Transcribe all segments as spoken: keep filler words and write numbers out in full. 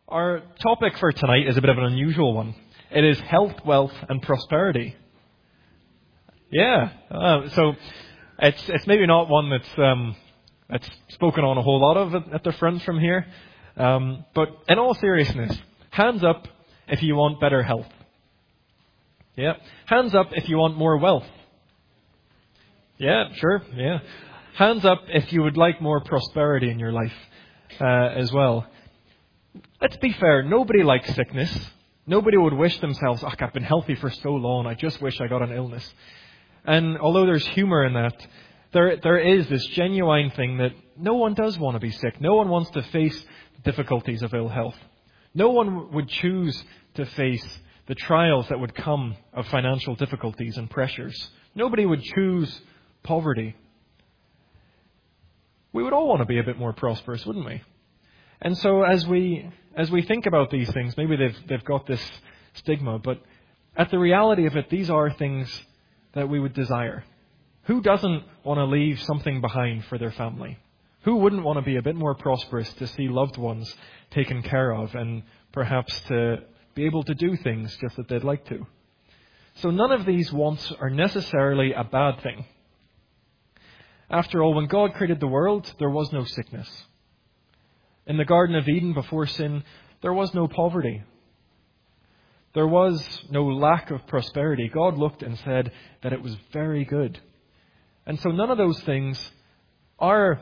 Our topic for tonight is a bit of an unusual one. It is health, wealth, and prosperity. Yeah, uh, so it's it's maybe not one that's um, that's spoken on a whole lot of at, at the front from here, um, but in all seriousness, hands up if you want better health. Yeah, hands up if you want more wealth. Yeah, sure. Yeah, hands up if you would like more prosperity in your life uh, as well. Let's be fair, nobody likes sickness. Nobody would wish themselves, oh, I've been healthy for so long, I just wish I got an illness. And although there's humour in that, there there is this genuine thing that no one does want to be sick. No one wants to face difficulties of ill health. No one would choose to face the trials that would come of financial difficulties and pressures. Nobody would choose poverty. We would all want to be a bit more prosperous, wouldn't we? And so as we as we think about these things, maybe they've they've got this stigma, but at the reality of it, these are things that we would desire. Who doesn't want to leave something behind for their family? Who wouldn't want to be a bit more prosperous to see loved ones taken care of and perhaps to be able to do things just that they'd like to? So none of these wants are necessarily a bad thing. After all, when God created the world, there was no sickness. In the Garden of Eden, before sin, there was no poverty. There was no lack of prosperity. God looked and said that it was very good. And so none of those things are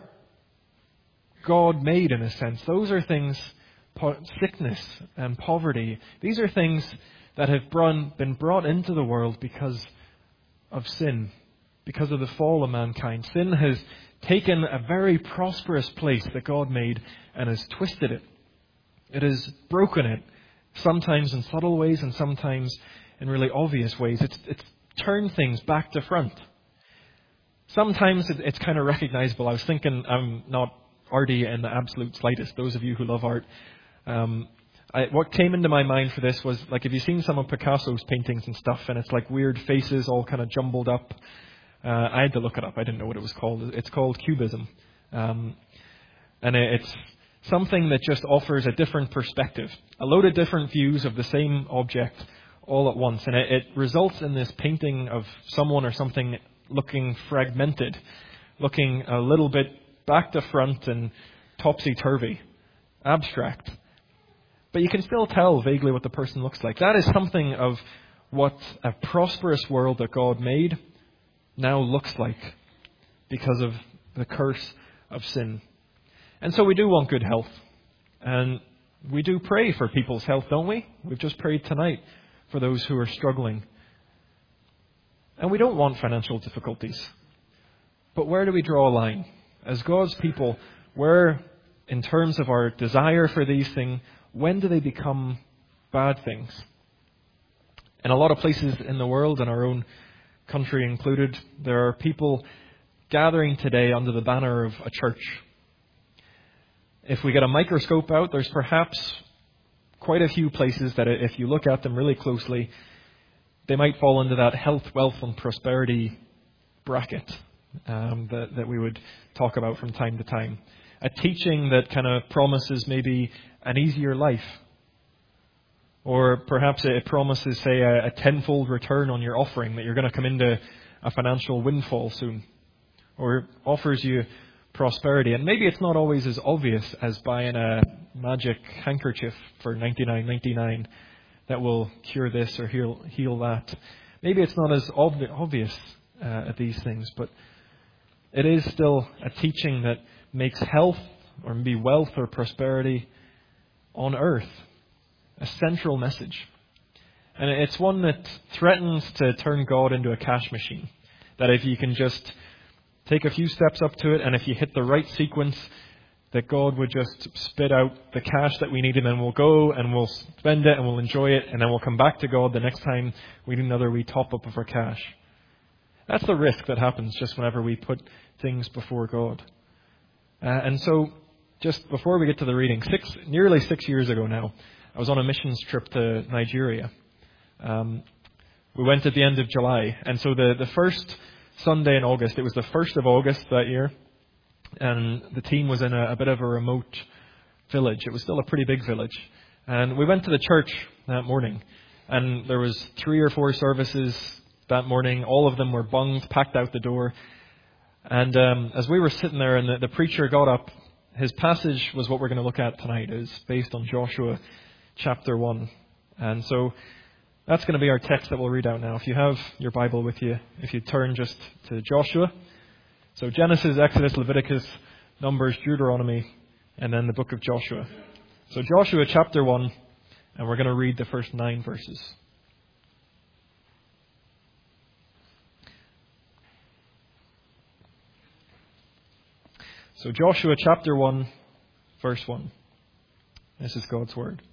God-made in a sense. Those are things, sickness and poverty. These are things that have been brought into the world because of sin, because of the fall of mankind. Sin has taken a very prosperous place that God made and has twisted it. It has broken it, sometimes in subtle ways and sometimes in really obvious ways. It's, it's turned things back to front. Sometimes it, it's kind of recognizable. I was thinking, I'm not arty in the absolute slightest. Those of you who love art, um, I, what came into my mind for this was, like, have you seen some of Picasso's paintings and stuff? And it's like weird faces all kind of jumbled up. Uh, I had to look it up. I didn't know what it was called. It's called Cubism. Um, and it's something that just offers a different perspective, a load of different views of the same object all at once. And it, it results in this painting of someone or something looking fragmented, looking a little bit back to front and topsy-turvy, abstract. But you can still tell vaguely what the person looks like. That is something of what a prosperous world that God made now looks like because of the curse of sin. And so we do want good health. And we do pray for people's health, don't we? We've just prayed tonight for those who are struggling. And we don't want financial difficulties. But where do we draw a line? As God's people, where, in terms of our desire for these things, when do they become bad things? In a lot of places in the world, in our own country included, there are people gathering today under the banner of a church. If we get a microscope out, there's perhaps quite a few places that if you look at them really closely, they might fall into that health, wealth and prosperity bracket um, that, that we would talk about from time to time. A teaching that kind of promises maybe an easier life. Or perhaps it promises, say, a, a tenfold return on your offering, that you're going to come into a financial windfall soon. Or offers you prosperity. And maybe it's not always as obvious as buying a magic handkerchief for ninety-nine ninety-nine that will cure this or heal, heal that. Maybe it's not as ob- obvious uh, at these things, but it is still a teaching that makes health or maybe wealth or prosperity on earth a central message. And it's one that threatens to turn God into a cash machine. That if you can just take a few steps up to it, and if you hit the right sequence, that God would just spit out the cash that we need, and then we'll go and we'll spend it and we'll enjoy it, and then we'll come back to God the next time we need another wee top up of our cash. That's the risk that happens just whenever we put things before God. Uh, and so, just before we get to the reading, six, nearly six years ago now, I was on a missions trip to Nigeria. Um, we went at the end of July. And so the, the first Sunday in August, it was the first of August that year. And the team was in a, a bit of a remote village. It was still a pretty big village. And we went to the church that morning, and there was three or four services that morning. All of them were bunged, packed out the door. And um, as we were sitting there and the, the preacher got up, his passage was what we're going to look at tonight. It is based on Joshua chapter one. And so that's going to be our text that we'll read out now. If you have your Bible with you, if you turn just to Joshua. So Genesis, Exodus, Leviticus, Numbers, Deuteronomy, and then the book of Joshua. So Joshua chapter one, and we're going to read the first nine verses. So Joshua chapter one, verse one. This is God's word.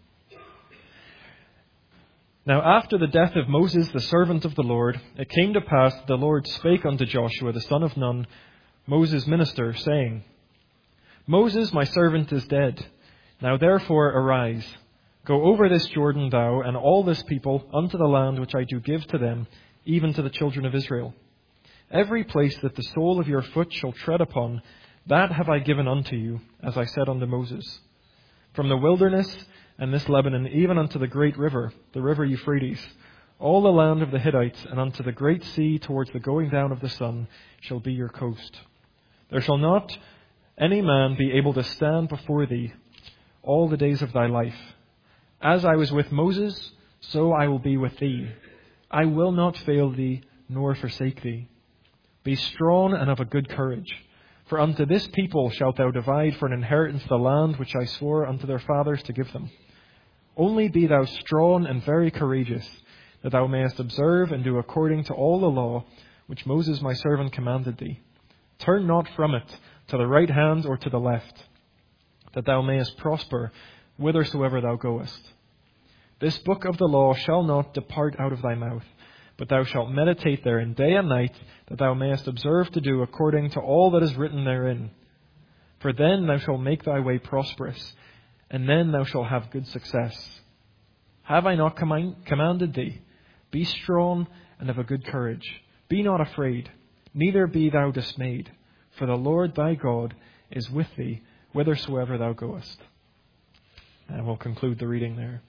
Now after the death of Moses, the servant of the Lord, it came to pass that the Lord spake unto Joshua, the son of Nun, Moses' minister, saying, Moses, my servant, is dead. Now therefore arise, go over this Jordan, thou and all this people, unto the land which I do give to them, even to the children of Israel. Every place that the sole of your foot shall tread upon, that have I given unto you, as I said unto Moses. From the wilderness and this Lebanon, even unto the great river, the river Euphrates, all the land of the Hittites, and unto the great sea towards the going down of the sun, shall be your coast. There shall not any man be able to stand before thee all the days of thy life. As I was with Moses, so I will be with thee. I will not fail thee, nor forsake thee. Be strong and of a good courage. For unto this people shalt thou divide for an inheritance the land which I swore unto their fathers to give them. Only be thou strong and very courageous, that thou mayest observe and do according to all the law which Moses my servant commanded thee. Turn not from it to the right hand or to the left, that thou mayest prosper whithersoever thou goest. This book of the law shall not depart out of thy mouth, but thou shalt meditate therein day and night, that thou mayest observe to do according to all that is written therein. For then thou shalt make thy way prosperous, and then thou shalt have good success. Have I not command- commanded thee? Be strong and of a good courage. Be not afraid, neither be thou dismayed, for the Lord thy God is with thee whithersoever thou goest. And we'll conclude the reading there.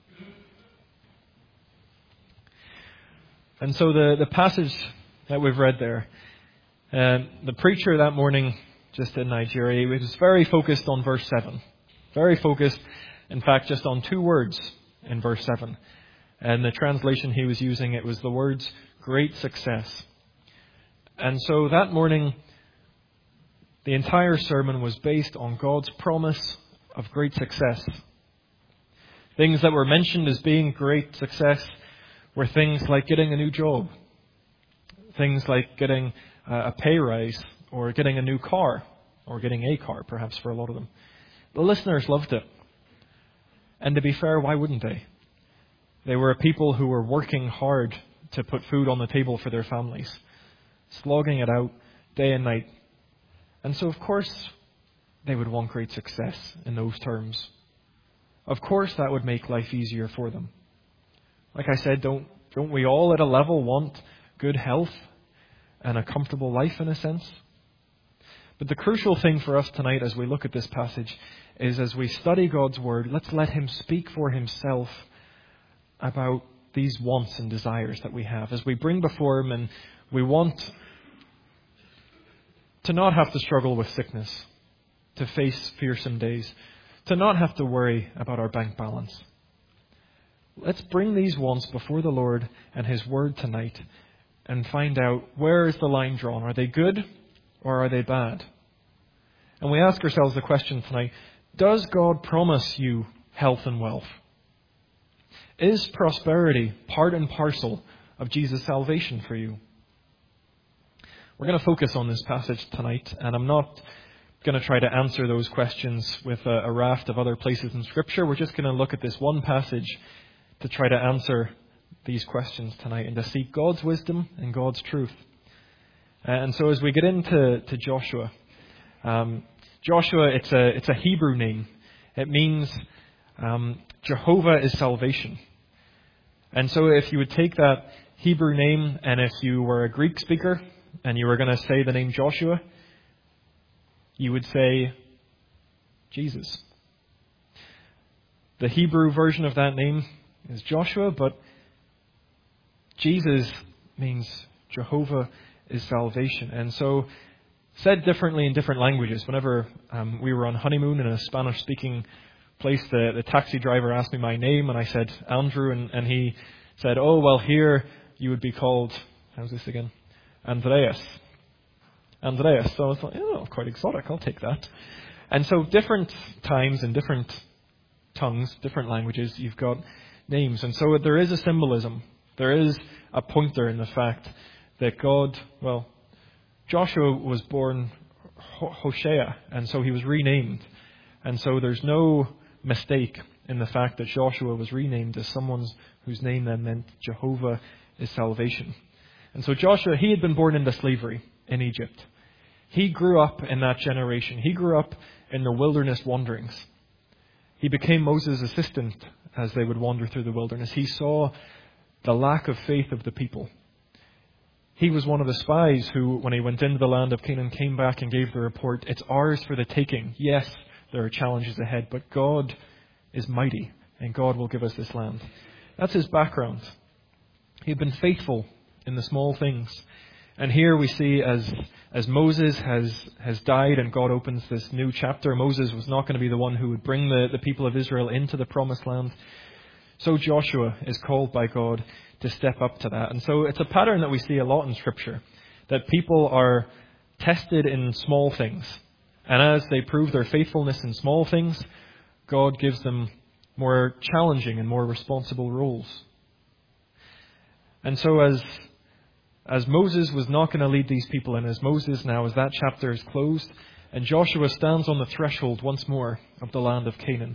And so the, the passage that we've read there, um, the preacher that morning just in Nigeria, he was very focused on verse seven. Very focused, in fact, just on two words in verse seven. And the translation he was using, it was the words, great success. And so that morning, the entire sermon was based on God's promise of great success. Things that were mentioned as being great success were things like getting a new job, things like getting a pay rise, or getting a new car, or getting a car, perhaps for a lot of them. The listeners loved it. And to be fair, why wouldn't they? They were a people who were working hard to put food on the table for their families, slogging it out day and night. And so, of course, they would want great success in those terms. Of course, that would make life easier for them. Like I said, don't don't we all at a level want good health and a comfortable life in a sense? But the crucial thing for us tonight as we look at this passage is as we study God's Word, let's let Him speak for Himself about these wants and desires that we have. As we bring before Him and we want to not have to struggle with sickness, to face fearsome days, to not have to worry about our bank balance. Let's bring these wants before the Lord and His Word tonight and find out, where is the line drawn? Are they good or are they bad? And we ask ourselves the question tonight, does God promise you health and wealth? Is prosperity part and parcel of Jesus' salvation for you? We're going to focus on this passage tonight, and I'm not going to try to answer those questions with a, a raft of other places in Scripture. We're just going to look at this one passage to try to answer these questions tonight and to seek God's wisdom and God's truth. And so as we get into to Joshua, um, Joshua, it's a it's a Hebrew name. It means um, Jehovah is salvation. And so if you would take that Hebrew name, and if you were a Greek speaker and you were going to say the name Joshua, you would say Jesus. The Hebrew version of that name is Joshua, but Jesus means Jehovah is salvation. And so, said differently in different languages, whenever um, we were on honeymoon in a Spanish-speaking place, the, the taxi driver asked me my name, and I said Andrew, and, and he said, oh, well, here you would be called, how's this again? Andreas. Andreas. So I was like, oh, quite exotic, I'll take that. And so different times and different tongues, different languages, you've got names. And so there is a symbolism. There is a pointer in the fact that God, well, Joshua was born Hoshea, and so he was renamed. And so there's no mistake in the fact that Joshua was renamed as someone whose name then meant Jehovah is salvation. And so Joshua, he had been born into slavery in Egypt. He grew up in that generation. He grew up in the wilderness wanderings. He became Moses' assistant as they would wander through the wilderness. He saw the lack of faith of the people. He was one of the spies who, when he went into the land of Canaan, came back and gave the report, it's ours for the taking. Yes, there are challenges ahead, but God is mighty, and God will give us this land. That's his background. He had been faithful in the small things. And here we see as as Moses has, has died and God opens this new chapter, Moses was not going to be the one who would bring the, the people of Israel into the promised land. So Joshua is called by God to step up to that. And so it's a pattern that we see a lot in Scripture, that people are tested in small things. And as they prove their faithfulness in small things, God gives them more challenging and more responsible roles. And so as as Moses was not going to lead these people in, as Moses now, as that chapter is closed, and Joshua stands on the threshold once more of the land of Canaan.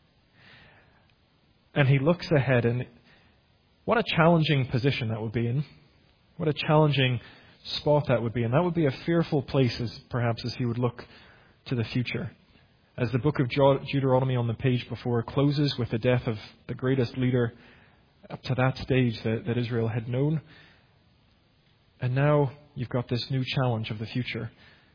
And he looks ahead, and what a challenging position that would be in. What a challenging spot that would be in. That would be a fearful place, as perhaps as he would look to the future. As the book of Deuteronomy on the page before closes with the death of the greatest leader up to that stage that, that Israel had known. And now you've got this new challenge of the future.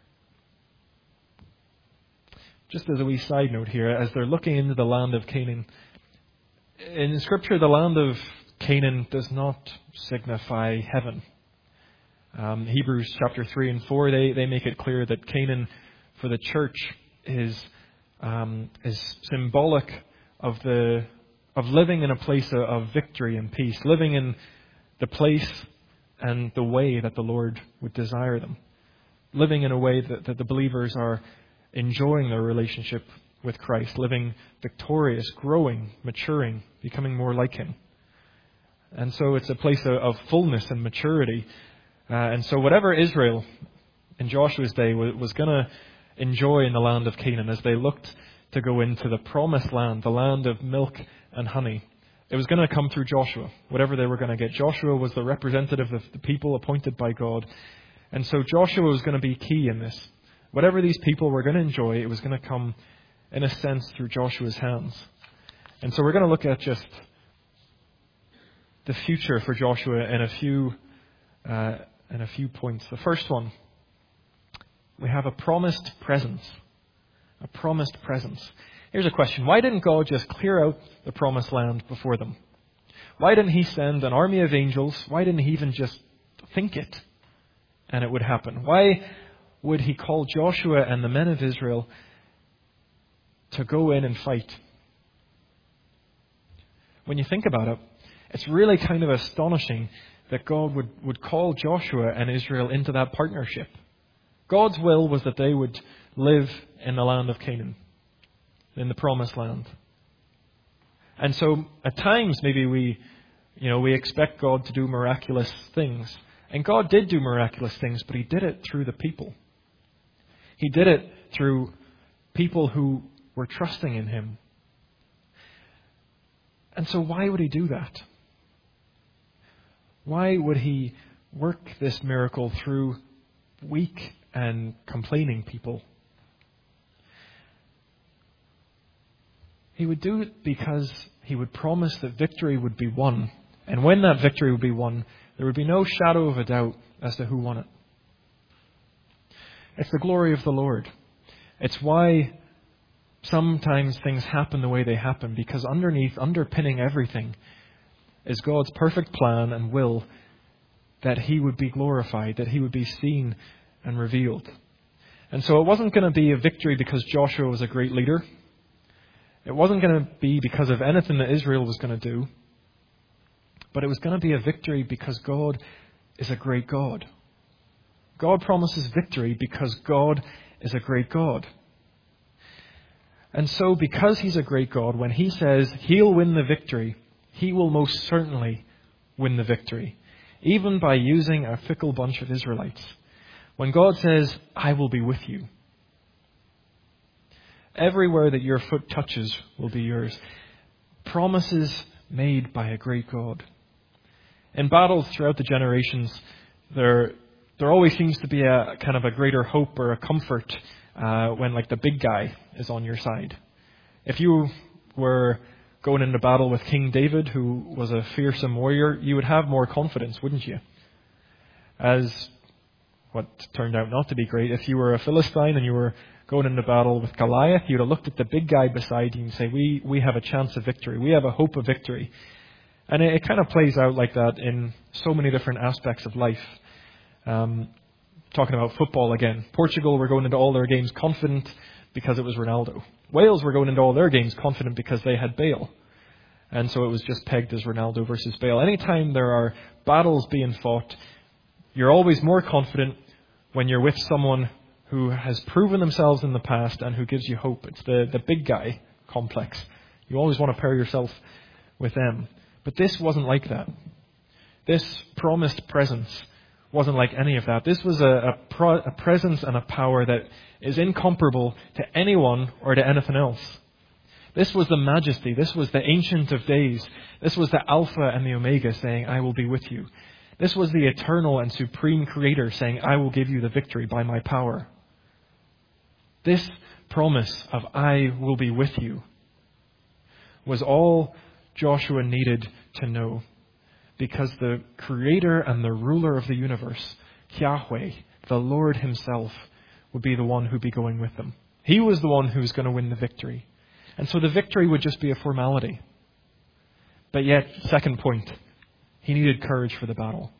Just as a wee side note here, as they're looking into the land of Canaan, in Scripture, the land of Canaan does not signify heaven. Um, Hebrews chapter three and four, they, they make it clear that Canaan for the church is um, is symbolic of the of living in a place of, of victory and peace, living in the place and the way that the Lord would desire them, living in a way that, that the believers are enjoying their relationship with Christ, living victorious, growing, maturing, becoming more like Him. And so it's a place of, of fullness and maturity. Uh, and so whatever Israel in Joshua's day was, was going to enjoy in the land of Canaan as they looked to go into the promised land, the land of milk and honey, it was going to come through Joshua, whatever they were going to get. Joshua was the representative of the people appointed by God. And so Joshua was going to be key in this. Whatever these people were going to enjoy, it was going to come, in a sense, through Joshua's hands. And so we're going to look at just the future for Joshua in a few uh, in a few points. The first one, we have a promised presence. A promised presence. Here's a question. Why didn't God just clear out the promised land before them? Why didn't He send an army of angels? Why didn't He even just think it and it would happen? Why would He call Joshua and the men of Israel to go in and fight? When you think about it, it's really kind of astonishing that God would, would call Joshua and Israel into that partnership. God's will was that they would live in the land of Canaan, in the promised land. And so at times maybe we, you know, we expect God to do miraculous things. And God did do miraculous things, but He did it through the people. He did it through people who were trusting in Him. And so why would He do that? Why would He work this miracle through weak and complaining people? He would do it because He would promise that victory would be won. And when that victory would be won, there would be no shadow of a doubt as to who won it. It's the glory of the Lord. It's why Sometimes things happen the way they happen because underneath, underpinning everything, is God's perfect plan and will that he would be glorified, that he would be seen and revealed. And so it wasn't going to be a victory because Joshua was a great leader. It wasn't going to be because of anything that Israel was going to do. But it was going to be a victory because God is a great God. God promises victory because God is a great God. And so because he's a great God, when he says he'll win the victory, he will most certainly win the victory, even by using a fickle bunch of Israelites. When God says, I will be with you, everywhere that your foot touches will be yours. Promises made by a great God. In battles throughout the generations, there there always seems to be a kind of a greater hope or a comfort uh, when like the big guy is on your side. If you were going into battle with King David, who was a fearsome warrior, you would have more confidence, wouldn't you? As what turned out not to be great, if you were a Philistine and you were going into battle with Goliath, you'd have looked at the big guy beside you and say, we, we have a chance of victory. We have a hope of victory. And it, it kind of plays out like that in so many different aspects of life. Um, talking about football again. Portugal were going into all their games confident because it was Ronaldo. Wales were going into all their games confident because they had Bale. And so it was just pegged as Ronaldo versus Bale. Anytime there are battles being fought, you're always more confident when you're with someone who has proven themselves in the past and who gives you hope. It's the, the big guy complex. You always want to pair yourself with them. But this wasn't like that. This promised presence wasn't like any of that. This was a, a, pro, a presence and a power that is incomparable to anyone or to anything else. This was the majesty. This was the Ancient of Days. This was the Alpha and the Omega saying, I will be with you. This was the eternal and supreme Creator saying, I will give you the victory by my power. This promise of I will be with you was all Joshua needed to know, because the Creator and the ruler of the universe, Yahweh, the Lord himself, would be the one who would be going with them. He was the one who was going to win the victory. And so the victory would just be a formality. But yet, second point, he needed courage for the battle.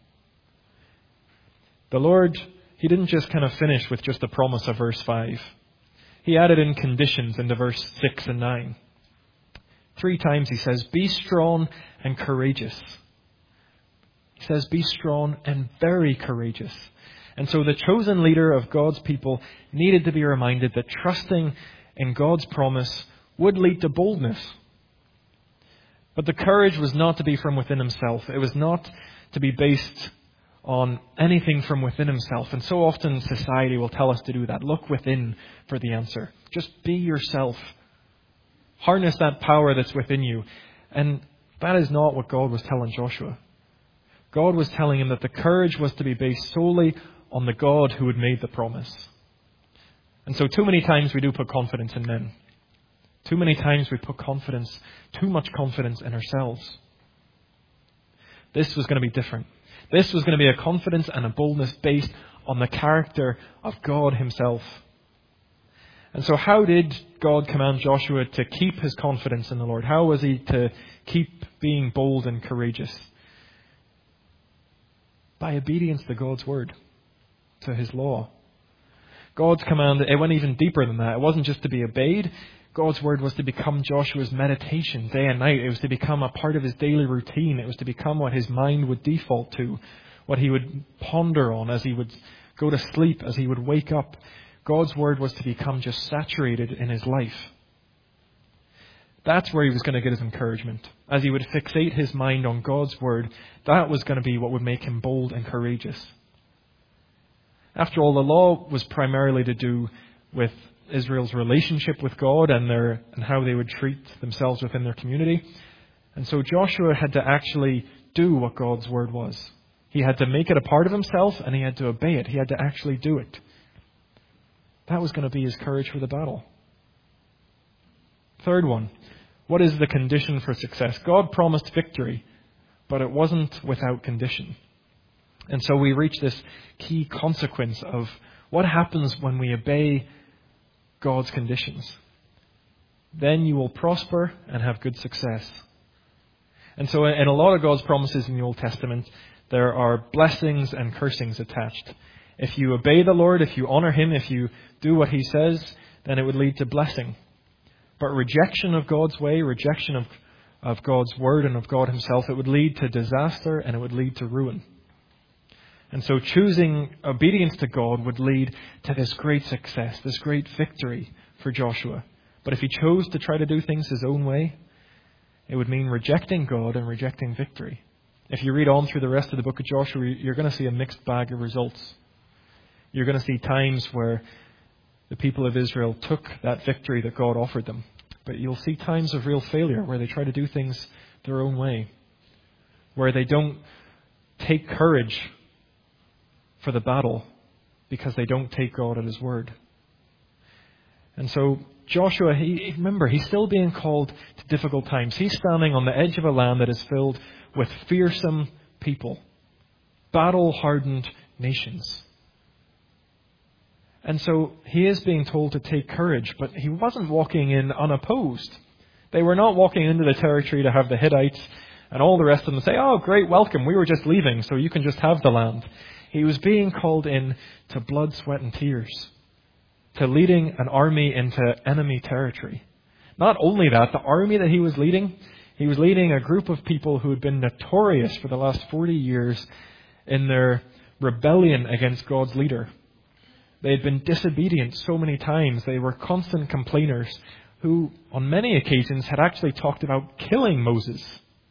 The Lord, he didn't just kind of finish with just the promise of verse five. He added in conditions into verse six and nine. Three times he says, be strong and courageous. He says, be strong and very courageous. And so the chosen leader of God's people needed to be reminded that trusting in God's promise would lead to boldness. But the courage was not to be from within himself. It was not to be based on anything from within himself. And so often society will tell us to do that. Look within for the answer. Just be yourself. Harness that power that's within you. And that is not what God was telling Joshua. God was telling him that the courage was to be based solely on the God who had made the promise. And so too many times we do put confidence in men. Too many times we put confidence, too much confidence in ourselves. This was going to be different. This was going to be a confidence and a boldness based on the character of God himself. And so how did God command Joshua to keep his confidence in the Lord? How was he to keep being bold and courageous? By obedience to God's word, to his law. God's command, it went even deeper than that. It wasn't just to be obeyed. God's word was to become Joshua's meditation day and night. It was to become a part of his daily routine. It was to become what his mind would default to, what he would ponder on as he would go to sleep, as he would wake up. God's word was to become just saturated in his life. That's where he was going to get his encouragement. As he would fixate his mind on God's word, that was going to be what would make him bold and courageous. After all, the law was primarily to do with Israel's relationship with God and their and how they would treat themselves within their community. And so Joshua had to actually do what God's word was. He had to make it a part of himself and he had to obey it. He had to actually do it. That was going to be his courage for the battle. Third one, what is the condition for success? God promised victory, but it wasn't without condition. And so we reach this key consequence of what happens when we obey God's conditions. then you will prosper and have good success. And so in a lot of God's promises in the Old Testament, there are blessings and cursings attached. If you obey the Lord, if you honor Him, if you do what He says, then it would lead to blessing. But rejection of God's way, rejection of, of God's word and of God Himself, it would lead to disaster and it would lead to ruin. And so choosing obedience to God would lead to this great success, this great victory for Joshua. But if he chose to try to do things his own way, it would mean rejecting God and rejecting victory. If you read on through the rest of the book of Joshua, you're going to see a mixed bag of results. You're going to see times where the people of Israel took that victory that God offered them. But you'll see times of real failure where they try to do things their own way, where they don't take courage for the battle because they don't take God at His word. And so Joshua, he, remember, he's still being called to difficult times. He's standing on the edge of a land that is filled with fearsome people, battle-hardened nations. And so he is being told to take courage, but he wasn't walking in unopposed. They were not walking into the territory to have the Hittites and all the rest of them say, "Oh, great, welcome. We were just leaving, so you can just have the land." He was being called in to blood, sweat, and tears, to leading an army into enemy territory. Not only that, the army that he was leading, he was leading a group of people who had been notorious for the last forty years in their rebellion against God's leader. They had been disobedient so many times. They were constant complainers who, on many occasions, had actually talked about killing Moses.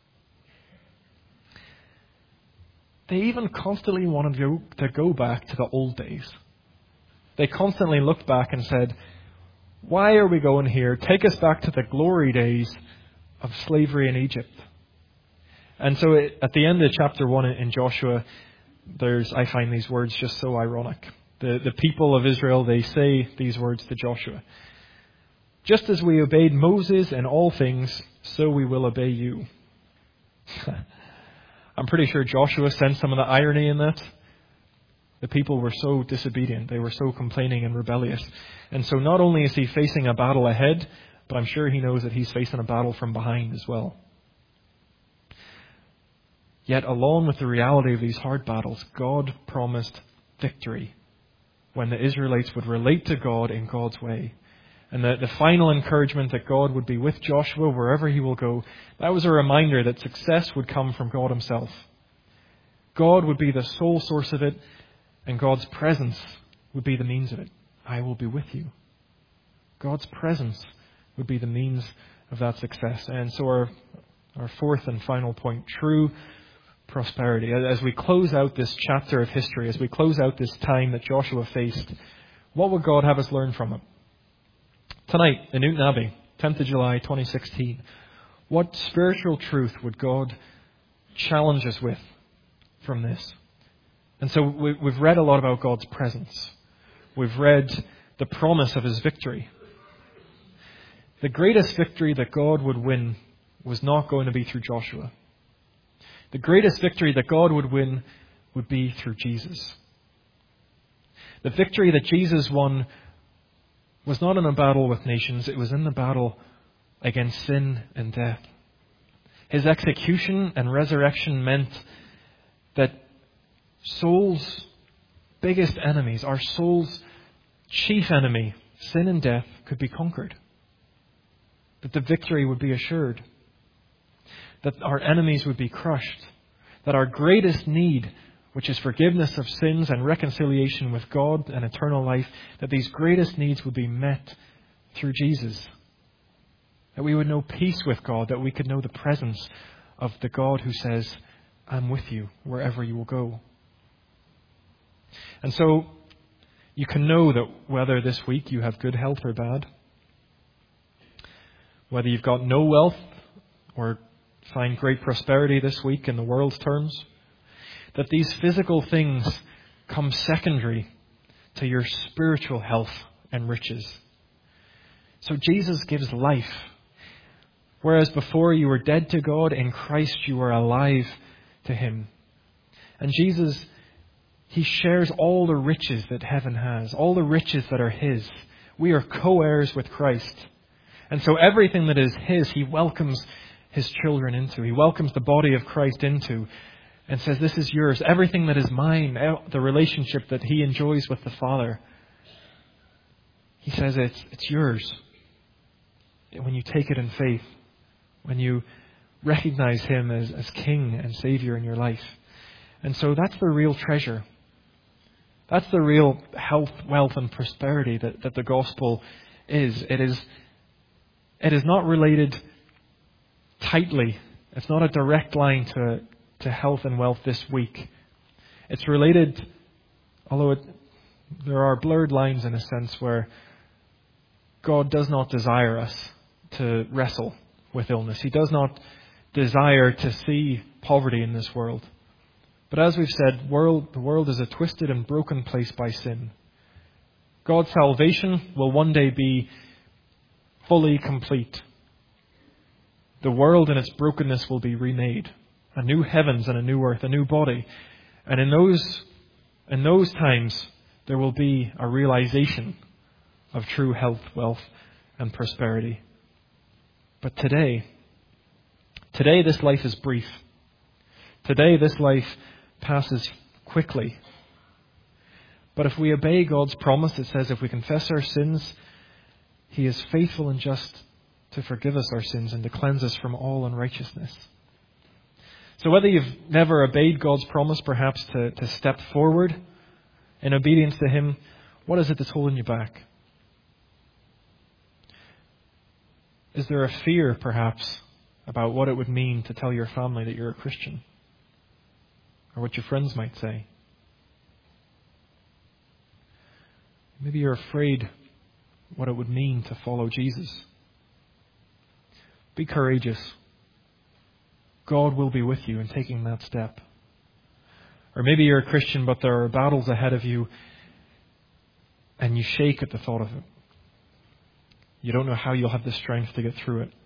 They even constantly wanted to go back to the old days. They constantly looked back and said, "Why are we going here? Take us back to the glory days of slavery in Egypt." And so it, at the end of chapter one in Joshua, there's I find these words just so ironic. The, the people of Israel, they say these words to Joshua. "Just as we obeyed Moses in all things, so we will obey you." I'm pretty sure Joshua sensed some of the irony in that. The people were so disobedient. They were so complaining and rebellious. And so not only is he facing a battle ahead, but I'm sure he knows that he's facing a battle from behind as well. Yet along with the reality of these hard battles, God promised victory when the Israelites would relate to God in God's way. And the, the final encouragement that God would be with Joshua wherever he will go, that was a reminder that success would come from God Himself. God would be the sole source of it, and God's presence would be the means of it. "I will be with you." God's presence would be the means of that success. And so our, our fourth and final point, true prosperity. As we close out this chapter of history, as we close out this time that Joshua faced, what would God have us learn from it? Tonight, in Newton Abbey, tenth of July, twenty sixteen, what spiritual truth would God challenge us with from this? And so we've read a lot about God's presence. We've read the promise of His victory. The greatest victory that God would win was not going to be through Joshua. The greatest victory that God would win would be through Jesus. The victory that Jesus won was not in a battle with nations. It was in the battle against sin and death. His execution and resurrection meant that soul's biggest enemies, our soul's chief enemy, sin and death, could be conquered. That the victory would be assured. That our enemies would be crushed. That our greatest need, which is forgiveness of sins and reconciliation with God and eternal life, that these greatest needs would be met through Jesus. That we would know peace with God, that we could know the presence of the God who says, "I'm with you wherever you will go." And so you can know that whether this week you have good health or bad, whether you've got no wealth or find great prosperity this week in the world's terms, that these physical things come secondary to your spiritual health and riches. So Jesus gives life. Whereas before you were dead to God, in Christ you are alive to Him. And Jesus, He shares all the riches that heaven has, all the riches that are His. We are co-heirs with Christ. And so everything that is His, He welcomes His children into. He welcomes the body of Christ into and says, this is yours. Everything that is mine, the relationship that He enjoys with the Father, He says it's, it's yours. When you take it in faith, when you recognize Him as, as King and Savior in your life. And so that's the real treasure. That's the real health, wealth and prosperity that, that the gospel is. It is it is not related tightly. It's not a direct line to, to health and wealth this week. It's related, although it, there are blurred lines in a sense where God does not desire us to wrestle with illness. He does not desire to see poverty in this world. But as we've said, world, the world is a twisted and broken place by sin. God's salvation will one day be fully complete. The world in its brokenness will be remade. A new heavens and a new earth, a new body. And in those, in those times, there will be a realization of true health, wealth, and prosperity. But today, today this life is brief. Today this life passes quickly. But if we obey God's promise, it says if we confess our sins, He is faithful and just to forgive us our sins and to cleanse us from all unrighteousness. So whether you've never obeyed God's promise, perhaps to, to step forward in obedience to Him, what is it that's holding you back? Is there a fear, perhaps, about what it would mean to tell your family that you're a Christian? Or what your friends might say? Maybe you're afraid what it would mean to follow Jesus. Be courageous. God will be with you in taking that step. Or maybe you're a Christian, but there are battles ahead of you and you shake at the thought of it. You don't know how you'll have the strength to get through it.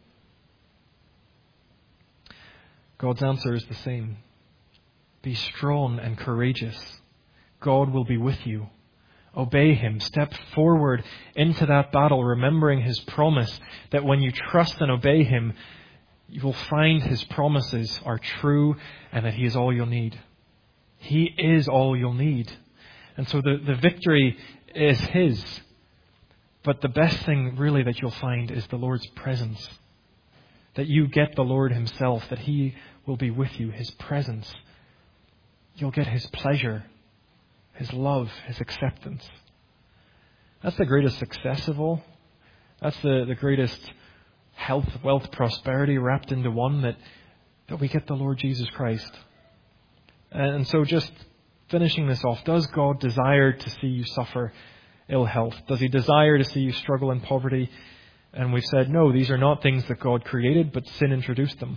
God's answer is the same. Be strong and courageous. God will be with you. Obey Him. Step forward into that battle, remembering His promise that when you trust and obey Him, you will find His promises are true and that He is all you'll need. He is all you'll need. And so the, the victory is His. But the best thing really that you'll find is the Lord's presence. That you get the Lord Himself, that He will be with you, His presence. You'll get His pleasure, His love, His acceptance. That's the greatest success of all. That's the, the greatest health, wealth, prosperity wrapped into one, that, that we get the Lord Jesus Christ. And so just finishing this off, does God desire to see you suffer ill health? Does He desire to see you struggle in poverty? And we've said, no, these are not things that God created, but sin introduced them.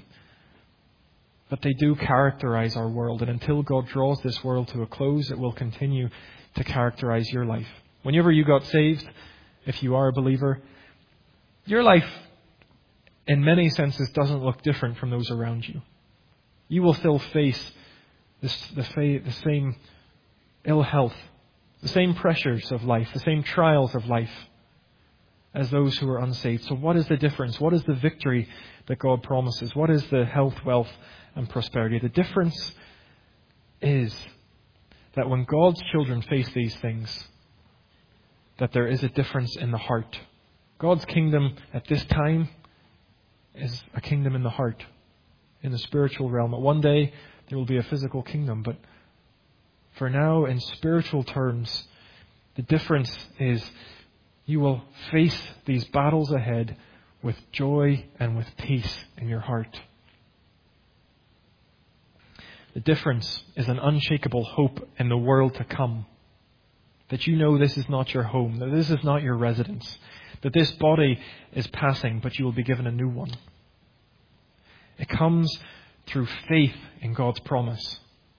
But they do characterize our world. And until God draws this world to a close, it will continue to characterize your life. Whenever you got saved, if you are a believer, your life, in many senses, doesn't look different from those around you. You will still face this, the, fa- the same ill health, the same pressures of life, the same trials of life as those who are unsaved. So what is the difference? What is the victory that God promises? What is the health, wealth, and prosperity? The difference is that when God's children face these things, that there is a difference in the heart. God's kingdom at this time is a kingdom in the heart, in the spiritual realm. At one day, there will be a physical kingdom, but for now, in spiritual terms, the difference is you will face these battles ahead with joy and with peace in your heart. The difference is an unshakable hope in the world to come. That you know this is not your home, that this is not your residence, that this body is passing, but you will be given a new one. It comes through faith in God's promise.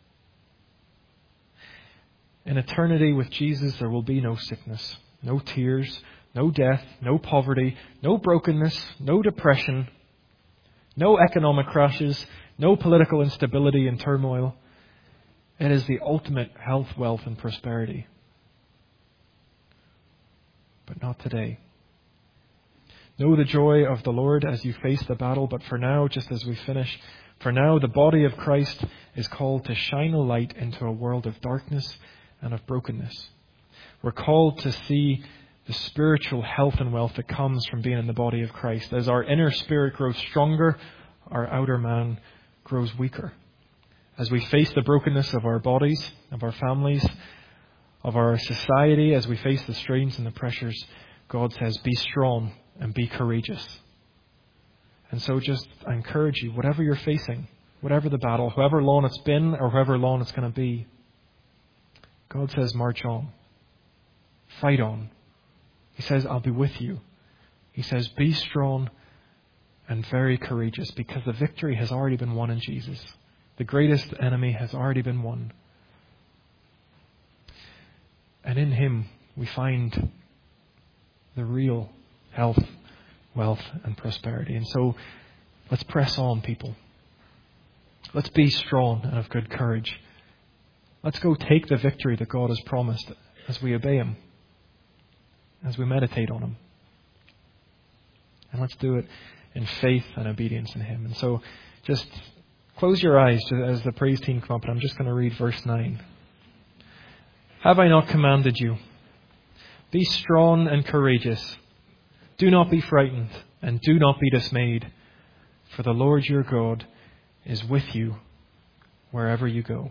In eternity with Jesus, there will be no sickness, no tears, no death, no poverty, no brokenness, no depression, no economic crashes, no political instability and turmoil. It is the ultimate health, wealth, and prosperity. But not today. Know the joy of the Lord as you face the battle. But for now, just as we finish, for now the body of Christ is called to shine a light into a world of darkness and of brokenness. We're called to see the spiritual health and wealth that comes from being in the body of Christ. As our inner spirit grows stronger, our outer man grows weaker. As we face the brokenness of our bodies, of our families, of our society, as we face the strains and the pressures, God says, be strong and be courageous. And so just, I encourage you, whatever you're facing, whatever the battle, however long it's been or however long it's going to be, God says, march on. Fight on. He says, I'll be with you. He says, be strong and very courageous, because the victory has already been won in Jesus. The greatest enemy has already been won. And in Him we find the real health, wealth, and prosperity. And so let's press on, people. Let's be strong and of good courage. Let's go take the victory that God has promised as we obey Him, as we meditate on Him. And let's do it in faith and obedience in Him. And so just close your eyes as the praise team come up, and I'm just going to read verse nine. Have I not commanded you? Be strong and courageous. Do not be frightened and do not be dismayed, for the Lord your God is with you wherever you go.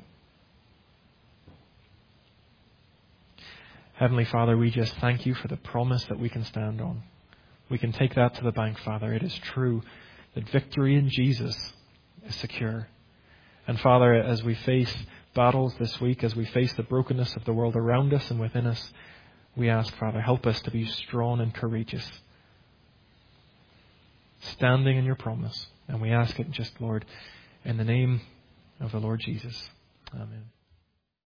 Heavenly Father, we just thank you for the promise that we can stand on. We can take that to the bank, Father. It is true that victory in Jesus is secure. And Father, as we face battles this week, as we face the brokenness of the world around us and within us, we ask, Father, help us to be strong and courageous, standing in your promise. And we ask it just, Lord, in the name of the Lord Jesus. Amen.